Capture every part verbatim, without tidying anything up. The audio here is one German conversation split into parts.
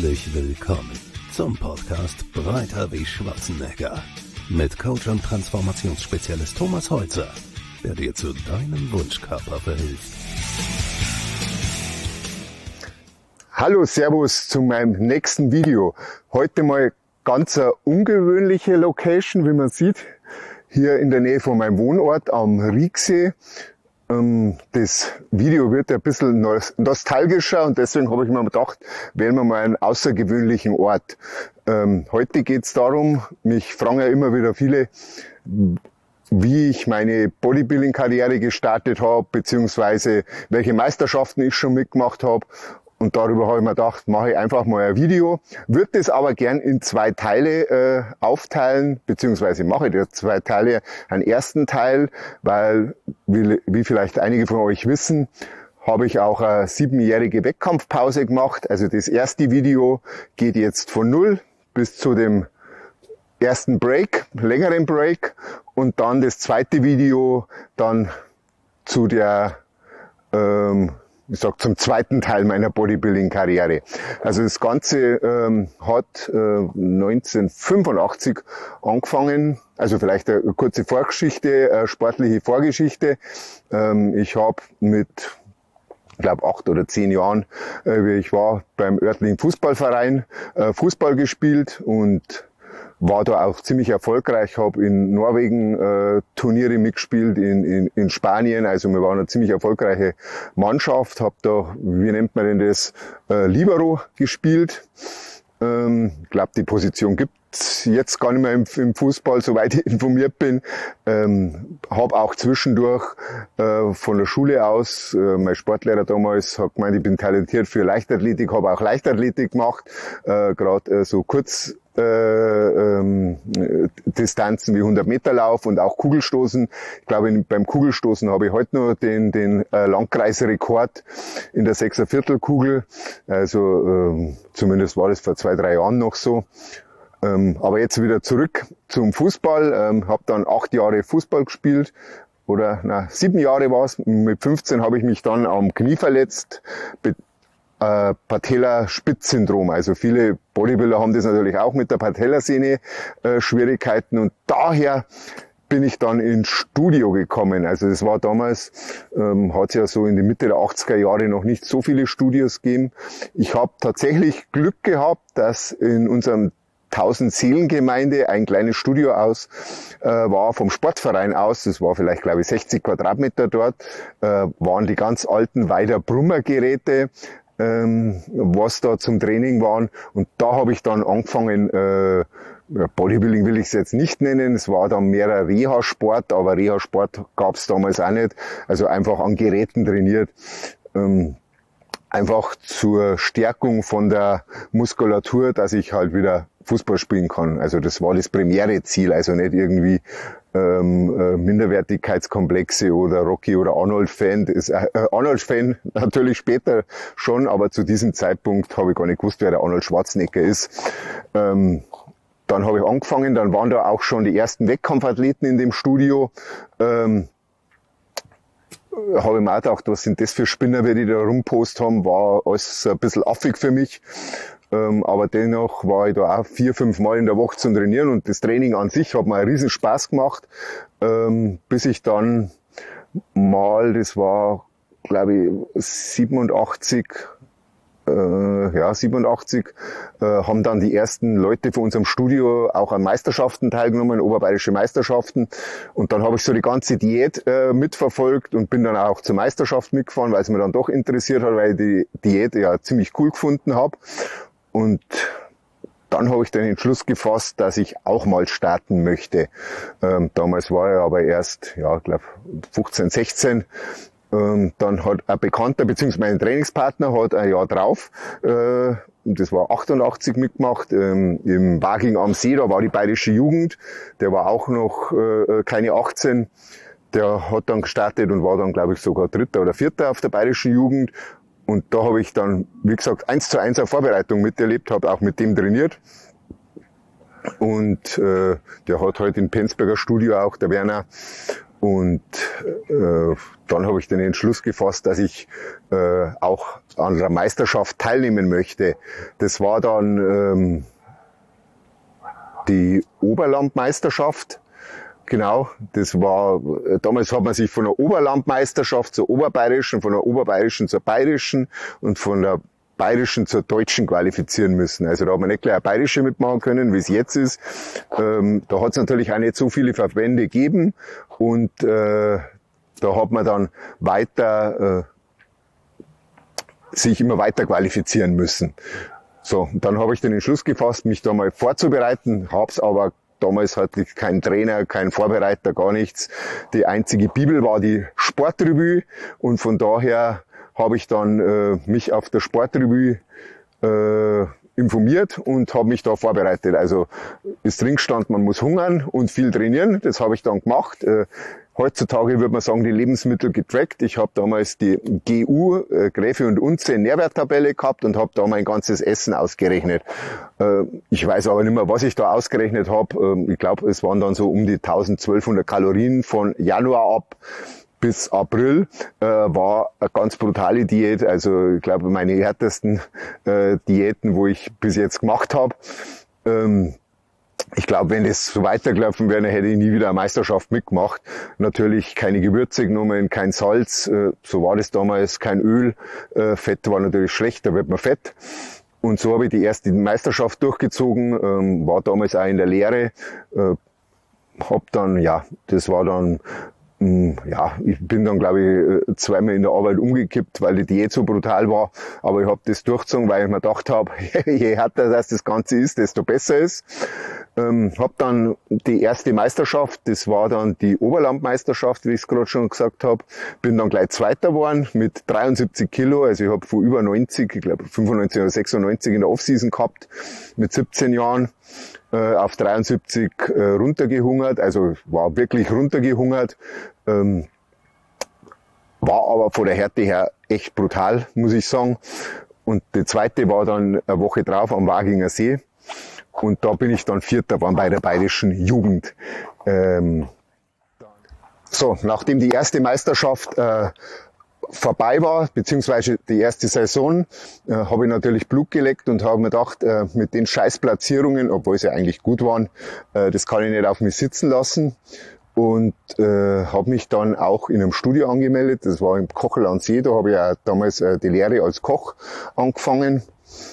Herzlich willkommen zum Podcast Breiter wie Schwarzenegger mit Coach und Transformationsspezialist Thomas Holzer, der dir zu deinem Wunschkörper verhilft. Hallo, Servus zu meinem nächsten Video. Heute mal ganz eine ungewöhnliche Location, wie man sieht, hier in der Nähe von meinem Wohnort am Rieksee. Das Video wird ein bisschen nostalgischer und deswegen habe ich mir gedacht, wählen wir mal einen außergewöhnlichen Ort. Ähm, heute geht es darum, mich fragen ja immer wieder viele, wie ich meine Bodybuilding-Karriere gestartet habe, beziehungsweise welche Meisterschaften ich schon mitgemacht habe. Und darüber habe ich mir gedacht, mache ich einfach mal ein Video. Würde das aber gern in zwei Teile äh, aufteilen, beziehungsweise mache ich da zwei Teile. Einen ersten Teil, weil, wie, wie vielleicht einige von euch wissen, habe ich auch eine siebenjährige Wettkampfpause gemacht. Also das erste Video geht jetzt von null bis zu dem ersten Break, längeren Break. Und dann das zweite Video dann zu der... Ähm, ich sag zum zweiten Teil meiner Bodybuilding-Karriere. Also das Ganze ähm, hat äh, neunzehnhundertfünfundachtzig angefangen, also vielleicht eine kurze Vorgeschichte, eine sportliche Vorgeschichte. Ähm, ich habe mit, ich glaube acht oder zehn Jahren, äh, wie ich war, beim örtlichen Fußballverein äh, Fußball gespielt und war da auch ziemlich erfolgreich, habe in Norwegen äh, Turniere mitgespielt, in, in, in Spanien, also wir waren eine ziemlich erfolgreiche Mannschaft, habe da, wie nennt man denn das, äh, Libero gespielt. Ähm, ich glaube, die Position gibt's jetzt gar nicht mehr im, im Fußball, soweit ich informiert bin. Ähm, habe auch zwischendurch äh, von der Schule aus, äh, mein Sportlehrer damals hat gemeint, ich bin talentiert für Leichtathletik, habe auch Leichtathletik gemacht, äh, gerade äh, so kurz Äh, ähm, Distanzen wie hundert Meter Lauf und auch Kugelstoßen. Ich glaube, beim Kugelstoßen habe ich heute noch den, den äh, Landkreisrekord in der Sechserviertelkugel. Also ähm, zumindest war das vor zwei, drei Jahren noch so. Ähm, aber jetzt wieder zurück zum Fußball. Ähm, habe dann acht Jahre Fußball gespielt. Oder na, sieben Jahre war es. Mit fünfzehn habe ich mich dann am Knie verletzt. Be- Äh, Patella-Spitz-Syndrom. Also viele Bodybuilder haben das natürlich auch mit der Patellasehne äh, Schwierigkeiten und daher bin ich dann ins Studio gekommen. Also das war damals, ähm, hat es ja so in die Mitte der achtziger Jahre noch nicht so viele Studios gegeben. Ich habe tatsächlich Glück gehabt, dass in unserem Tausend-Seelen-Gemeinde ein kleines Studio aus äh, war vom Sportverein aus, das war vielleicht glaube ich sechzig Quadratmeter dort, äh, waren die ganz alten Weider-Brummer-Geräte, ähm, was da zum Training waren. Und da habe ich dann angefangen, äh, Bodybuilding will ich es jetzt nicht nennen, es war dann mehr ein Reha-Sport, aber Reha-Sport gab es damals auch nicht, also einfach an Geräten trainiert. Ähm, einfach zur Stärkung von der Muskulatur, dass ich halt wieder Fußball spielen kann. Also das war das primäre Ziel, also nicht irgendwie ähm, äh, Minderwertigkeitskomplexe oder Rocky oder Arnold-Fan. Äh, Arnold-Fan natürlich später schon, aber zu diesem Zeitpunkt habe ich gar nicht gewusst, wer der Arnold Schwarzenegger ist. Ähm, dann habe ich angefangen, dann waren da auch schon die ersten Wettkampfathleten in dem Studio. Ähm, habe ich mir auch gedacht, was sind das für Spinner, die da rumpost haben, war alles ein bisschen affig für mich. Ähm, aber dennoch war ich da auch vier, fünf Mal in der Woche zum Trainieren und das Training an sich hat mir einen riesen Spaß gemacht, ähm, bis ich dann mal, das war glaube ich siebenundachtzig, äh, ja siebenundachtzig, äh, haben dann die ersten Leute von unserem Studio auch an Meisterschaften teilgenommen, oberbayerische Meisterschaften. Und dann habe ich so die ganze Diät äh, mitverfolgt und bin dann auch zur Meisterschaft mitgefahren, weil es mir dann doch interessiert hat, weil ich die Diät ja ziemlich cool gefunden habe. Und dann habe ich den Entschluss gefasst, dass ich auch mal starten möchte. Ähm, damals war ich aber erst, ja, ich glaube fünfzehn, sechzehn. Ähm, dann hat ein Bekannter, beziehungsweise mein Trainingspartner, hat ein Jahr drauf, äh, das war achtundachtzig, mitgemacht, ähm, im Waging am See, da war die bayerische Jugend, der war auch noch äh, keine achtzehn. Der hat dann gestartet und war dann, glaube ich, sogar Dritter oder Vierter auf der bayerischen Jugend. Und da habe ich dann, wie gesagt, eins zu eins eine Vorbereitung miterlebt, habe auch mit dem trainiert. Und äh, der hat halt in Penzberger Studio auch, der Werner, Und äh, dann habe ich den Entschluss gefasst, dass ich äh, auch an der Meisterschaft teilnehmen möchte. Das war dann ähm, die Oberlandmeisterschaft. Genau, das war, damals hat man sich von der Oberlandmeisterschaft zur Oberbayerischen, von der Oberbayerischen zur Bayerischen und von der Bayerischen zur Deutschen qualifizieren müssen. Also da hat man nicht gleich eine Bayerische mitmachen können, wie es jetzt ist. Ähm, da hat es natürlich auch nicht so viele Verbände gegeben und äh, da hat man dann weiter äh, sich immer weiter qualifizieren müssen. So, und dann habe ich den Entschluss gefasst, mich da mal vorzubereiten, hab's aber damals hatte ich keinen Trainer, keinen Vorbereiter, gar nichts. Die einzige Bibel war die Sportrevue und von daher habe ich dann äh, mich auf der Sportrevue äh, informiert und habe mich da vorbereitet. Also ist drin stand, man muss hungern und viel trainieren. Das habe ich dann gemacht. Äh, heutzutage würde man sagen, die Lebensmittel getrackt. Ich habe damals die G U, äh, Gräfe und Unze Nährwerttabelle gehabt und habe da mein ganzes Essen ausgerechnet. Äh, ich weiß aber nicht mehr, was ich da ausgerechnet habe. Äh, ich glaube, es waren dann so um die zwölfhundert Kalorien von Januar ab bis April, äh, war eine ganz brutale Diät. Also ich glaube, meine härtesten äh, Diäten, wo ich bis jetzt gemacht habe. Ähm, ich glaube, wenn das so weitergelaufen wäre, dann hätte ich nie wieder eine Meisterschaft mitgemacht. Natürlich keine Gewürze genommen, kein Salz, äh, so war das damals, kein Öl. Äh, Fett war natürlich schlecht, da wird man fett. Und so habe ich die erste Meisterschaft durchgezogen, ähm, war damals auch in der Lehre. Äh, hab dann, ja, das war dann Ja, ich bin dann, glaube ich, zweimal in der Arbeit umgekippt, weil die Diät so brutal war. Aber ich habe das durchgezogen, weil ich mir gedacht habe, je härter das, das Ganze ist, desto besser ist. Ähm, habe dann die erste Meisterschaft, das war dann die Oberlandmeisterschaft, wie ich es gerade schon gesagt habe. Bin dann gleich Zweiter geworden mit dreiundsiebzig Kilo. Also ich habe von über neunzig, ich glaube fünfundneunzig oder sechsundneunzig in der Offseason gehabt, mit siebzehn Jahren. Auf dreiundsiebzig äh, runtergehungert, also war wirklich runtergehungert, ähm, war aber von der Härte her echt brutal, muss ich sagen. Und die zweite war dann eine Woche drauf am Waginger See und da bin ich dann Vierter geworden bei der Bayerischen Jugend. Ähm, so, nachdem die erste Meisterschaft äh, vorbei war, beziehungsweise die erste Saison, äh, habe ich natürlich Blut geleckt und habe mir gedacht, äh, mit den Scheißplatzierungen, obwohl sie eigentlich gut waren, äh, das kann ich nicht auf mich sitzen lassen. Und äh, habe mich dann auch in einem Studio angemeldet, das war im Kochel am See, da habe ich ja damals äh, die Lehre als Koch angefangen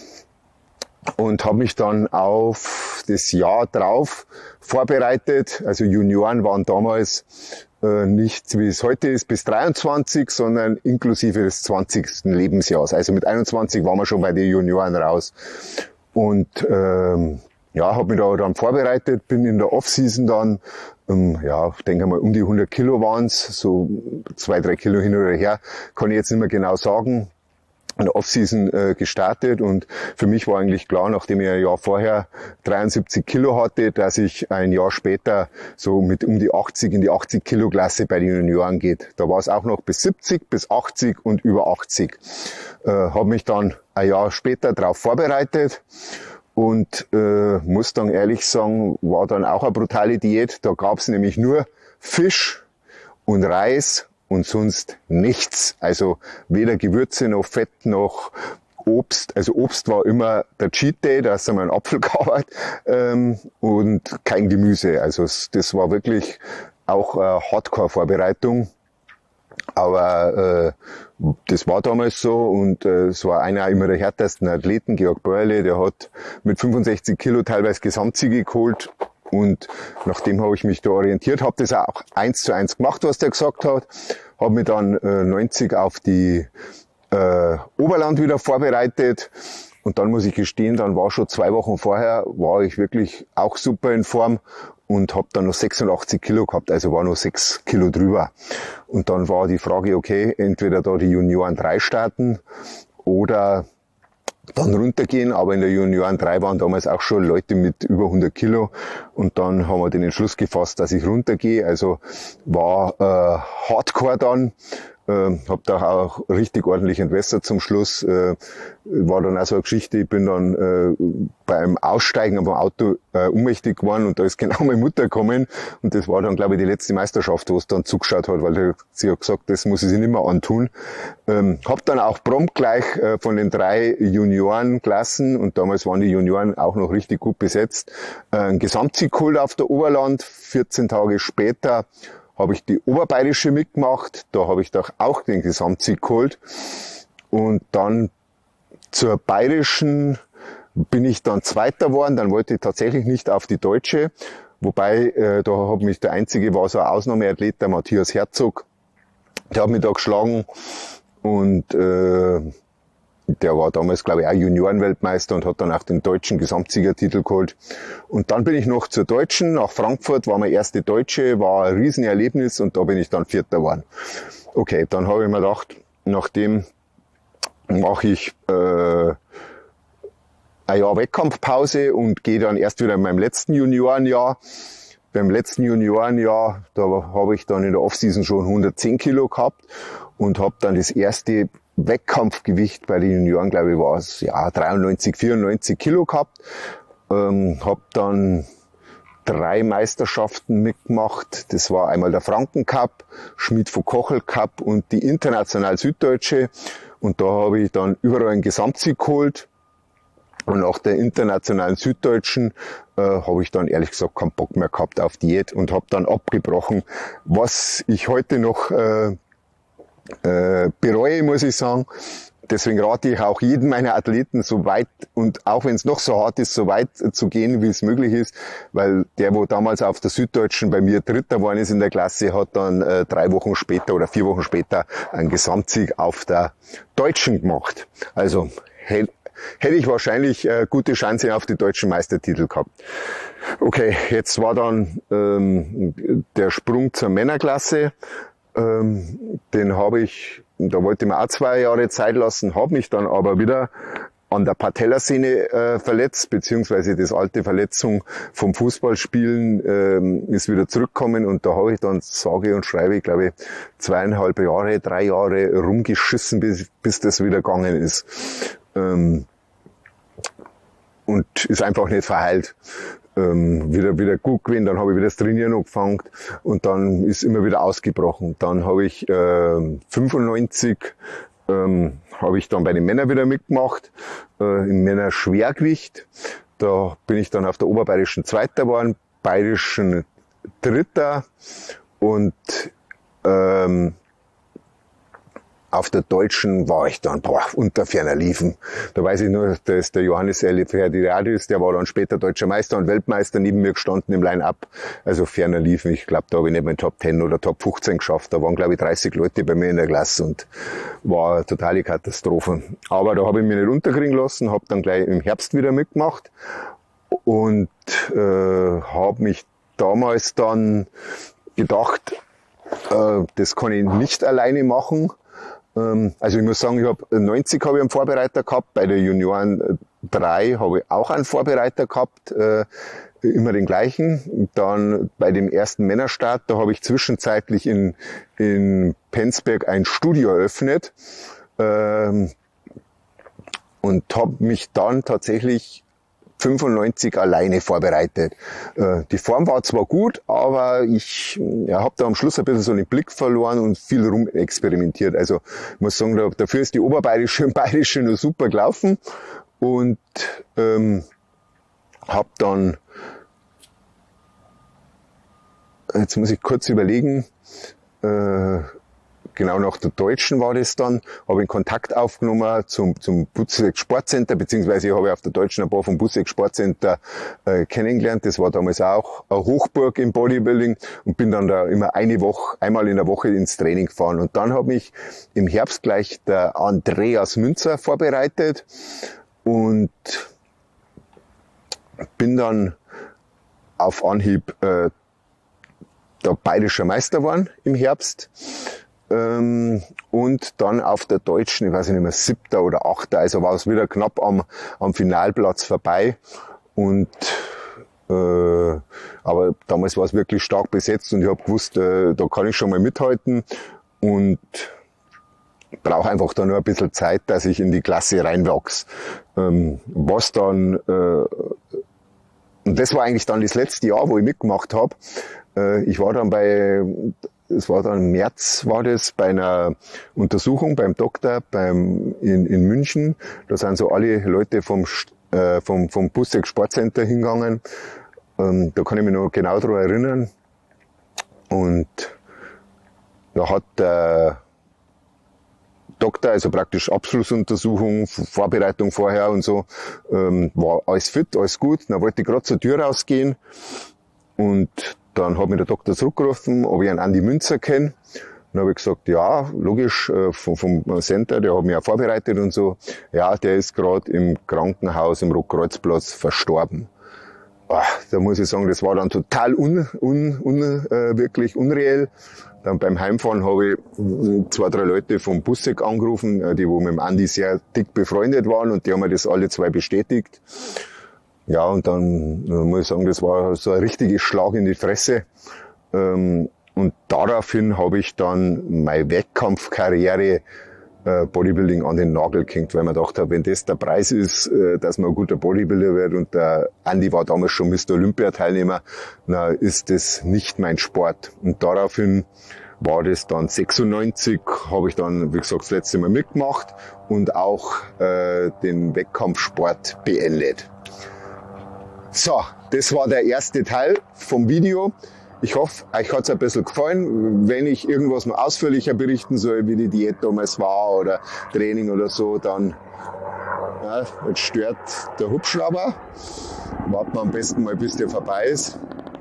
und habe mich dann auf das Jahr drauf vorbereitet. Also Junioren waren damals äh, nicht, wie es heute ist, bis dreiundzwanzig, sondern inklusive des zwanzigsten Lebensjahres. Also mit einundzwanzig waren wir schon bei den Junioren raus. Und ähm, ja, habe mich da dann vorbereitet, bin in der Offseason dann, ähm, ja, ich denke mal um die hundert Kilo waren's, so zwei, drei Kilo hin oder her, kann ich jetzt nicht mehr genau sagen. In der Offseason äh, gestartet und für mich war eigentlich klar, nachdem ich ein Jahr vorher dreiundsiebzig Kilo hatte, dass ich ein Jahr später so mit um die achtzig in die achtzig Kilo Klasse bei den Junioren geht. Da war es auch noch bis siebzig, bis achtzig und über achtzig. Äh, habe mich dann ein Jahr später darauf vorbereitet und äh, muss dann ehrlich sagen, war dann auch eine brutale Diät. Da gab es nämlich nur Fisch und Reis und sonst nichts. Also weder Gewürze noch Fett noch Obst. Also Obst war immer der Cheat Day, da hast du mal einen Apfel gehabt ähm, und kein Gemüse. Also das war wirklich auch eine Hardcore-Vorbereitung. Aber äh, das war damals so und äh, es war einer immer der härtesten Athleten, Georg Bäuerle, der hat mit fünfundsechzig Kilo teilweise Gesamtsiege geholt. Und nachdem habe ich mich da orientiert, habe das auch eins zu eins gemacht, was der gesagt hat. Habe mich dann äh, neunzig auf die äh, Oberland wieder vorbereitet. Und dann muss ich gestehen, dann war schon zwei Wochen vorher, war ich wirklich auch super in Form und habe dann noch sechsundachtzig Kilo gehabt, also war noch sechs Kilo drüber. Und dann war die Frage, okay, entweder da die Junioren drei starten oder dann runtergehen, aber in der Junioren drei waren damals auch schon Leute mit über hundert Kilo und dann haben wir den Entschluss gefasst, dass ich runtergehe, also war äh, Hardcore dann, äh, habe da auch richtig ordentlich entwässert zum Schluss. Äh, war dann auch so eine Geschichte, ich bin dann äh, beim Aussteigen vom Auto äh, ohnmächtig geworden und da ist genau meine Mutter gekommen und das war dann, glaube ich, die letzte Meisterschaft, wo es dann zugeschaut hat, weil sie hat gesagt, das muss ich sich nicht mehr antun. Ähm, habe dann auch prompt gleich äh, von den drei Juniorenklassen, und damals waren die Junioren auch noch richtig gut besetzt, äh, einen Gesamtsieg geholt auf der Oberland. vierzehn Tage später habe ich die Oberbayerische mitgemacht, da habe ich doch auch den Gesamtsieg geholt. Und dann zur Bayerischen bin ich dann Zweiter geworden, dann wollte ich tatsächlich nicht auf die Deutsche, wobei äh, da hat mich der einzige, war so ein Ausnahmeathlet, der Matthias Herzog, der hat mich da geschlagen und äh, der war damals, glaube ich, auch Juniorenweltmeister und hat dann auch den deutschen Gesamtsiegertitel geholt. Und dann bin ich noch zur Deutschen, nach Frankfurt, war meine erste Deutsche, war ein Riesenerlebnis und da bin ich dann Vierter geworden. Okay, dann habe ich mir gedacht, nachdem mache ich äh, ein Jahr Wettkampfpause und gehe dann erst wieder in meinem letzten Juniorenjahr. Beim letzten Juniorenjahr, da habe ich dann in der Offseason schon hundertzehn Kilo gehabt und habe dann das erste Wettkampfgewicht bei den Junioren, glaube ich, war es ja dreiundneunzig, vierundneunzig Kilo gehabt. Ähm, habe dann drei Meisterschaften mitgemacht. Das war einmal der Franken-Cup, Schmied von Kochel Cup und die International Süddeutsche. Und da habe ich dann überall einen Gesamtsieg geholt. Und nach der internationalen Süddeutschen äh, habe ich dann ehrlich gesagt keinen Bock mehr gehabt auf Diät und habe dann abgebrochen. Was ich heute noch äh, äh, bereue, muss ich sagen. Deswegen rate ich auch jedem meiner Athleten so weit, und auch wenn es noch so hart ist, so weit zu gehen, wie es möglich ist, weil der, wo damals auf der Süddeutschen bei mir Dritter geworden ist in der Klasse, hat dann äh, drei Wochen später oder vier Wochen später einen Gesamtsieg auf der Deutschen gemacht. Also hätte hätte ich wahrscheinlich äh, gute Chance auf die deutschen Meistertitel gehabt. Okay, jetzt war dann ähm, der Sprung zur Männerklasse. Ähm, den habe ich, da wollte ich mir auch zwei Jahre Zeit lassen, habe mich dann aber wieder an der Patellasehne äh, verletzt, beziehungsweise das alte Verletzung vom Fußballspielen ähm, ist wieder zurückgekommen und da habe ich dann, sage und schreibe, glaube ich, zweieinhalb Jahre, drei Jahre rumgeschissen, bis, bis das wieder gegangen ist. Ähm, und ist einfach nicht verheilt. Ähm, wieder wieder gut gewesen, dann habe ich wieder das Trainieren angefangen und dann ist immer wieder ausgebrochen. Dann habe ich äh, fünfundneunzig ähm, habe ich dann bei den Männern wieder mitgemacht, äh, im Männerschwergewicht. Da bin ich dann auf der Oberbayerischen Zweiter geworden, Bayerischen Dritter und ähm, auf der Deutschen war ich dann, boah, unter ferner Liefen. Da weiß ich nur, dass der Johannes Eleftheriadis, der war dann später Deutscher Meister und Weltmeister, neben mir gestanden im Line-Up. Also ferner Liefen. Ich glaube, da habe ich nicht mehr Top zehn oder Top fünfzehn geschafft. Da waren, glaube ich, dreißig Leute bei mir in der Klasse und war eine totale Katastrophe. Aber da habe ich mich nicht unterkriegen lassen, habe dann gleich im Herbst wieder mitgemacht und äh, habe mich damals dann gedacht, äh, das kann ich nicht alleine machen. Also ich muss sagen, ich habe neunzig habe ich einen Vorbereiter gehabt, bei der Junioren drei habe ich auch einen Vorbereiter gehabt, äh, immer den gleichen. Dann bei dem ersten Männerstart, da habe ich zwischenzeitlich in, in Penzberg ein Studio eröffnet ähm, und habe mich dann tatsächlich fünfundneunzig alleine vorbereitet. Die Form war zwar gut, aber ich ja, habe da am Schluss ein bisschen so den Blick verloren und viel rumexperimentiert. Also ich muss sagen, dafür ist die Oberbayerische und Bayerische nur super gelaufen und ähm, habe dann, jetzt muss ich kurz überlegen, äh, genau nach der Deutschen war das dann, habe ich Kontakt aufgenommen zum, zum Busseck Sportcenter, beziehungsweise habe ich auf der Deutschen ein paar vom Busseck Sportcenter äh, kennengelernt. Das war damals auch eine Hochburg im Bodybuilding und bin dann da immer eine Woche, einmal in der Woche ins Training gefahren. Und dann hat mich im Herbst gleich der Andreas Münzer vorbereitet und bin dann auf Anhieb äh, der bayerischer Meister geworden im Herbst. Und dann auf der Deutschen, ich weiß nicht mehr, siebter oder achter, also war es wieder knapp am, am Finalplatz vorbei. Und äh, aber damals war es wirklich stark besetzt und ich habe gewusst, äh, da kann ich schon mal mithalten. Und brauche einfach da nur ein bisschen Zeit, dass ich in die Klasse reinwachse. Ähm, was dann, äh, und das war eigentlich dann das letzte Jahr, wo ich mitgemacht habe. Äh, ich war dann bei, es war dann im März, war das bei einer Untersuchung beim Doktor beim, in, in München. Da sind so alle Leute vom, äh, vom, vom Busseck Sportcenter hingegangen. Ähm, da kann ich mich noch genau daran erinnern. Und da hat der Doktor, also praktisch Abschlussuntersuchung, Vorbereitung vorher und so, ähm, war alles fit, alles gut. Dann wollte ich gerade zur Tür rausgehen und dann hat mich der Doktor zurückgerufen, ob ich einen Andi Münzer kenne. Dann habe ich gesagt, ja, logisch, äh, vom, vom Center, der hat mich auch vorbereitet und so. Ja, der ist gerade im Krankenhaus im Rotkreuzplatz verstorben. Ah, da muss ich sagen, das war dann total un, un, un, äh, wirklich unreell. Dann beim Heimfahren habe ich zwei, drei Leute vom Busseck angerufen, die wo mit dem Andi sehr dick befreundet waren und die haben mir das alle zwei bestätigt. Ja, und dann äh, muss ich sagen, das war so ein richtiges Schlag in die Fresse. Ähm, und daraufhin habe ich dann meine Wettkampfkarriere äh, Bodybuilding an den Nagel gehängt, weil man dachte, wenn das der Preis ist, äh, dass man ein guter Bodybuilder wird und der Andi war damals schon Mister Olympia-Teilnehmer, na, ist das nicht mein Sport. Und daraufhin war das dann sechsundneunzig, habe ich dann, wie gesagt, das letzte Mal mitgemacht und auch äh, den Wettkampfsport beendet. So, das war der erste Teil vom Video. Ich hoffe, euch hat's ein bisschen gefallen. Wenn ich irgendwas noch ausführlicher berichten soll, wie die Diät damals war oder Training oder so, dann ja, jetzt stört der Hubschrauber. Warten wir am besten mal, bis der vorbei ist.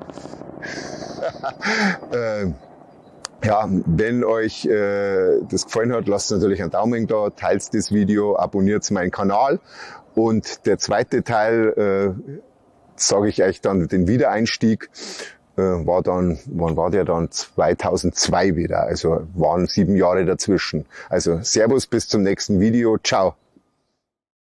äh, ja, wenn euch äh, das gefallen hat, lasst natürlich einen Daumen da, teilt das Video, abonniert meinen Kanal. Und der zweite Teil, äh, sage ich euch dann den Wiedereinstieg, war dann, wann war der dann? zweitausendzwei wieder. Also waren sieben Jahre dazwischen. Also Servus, bis zum nächsten Video. Ciao.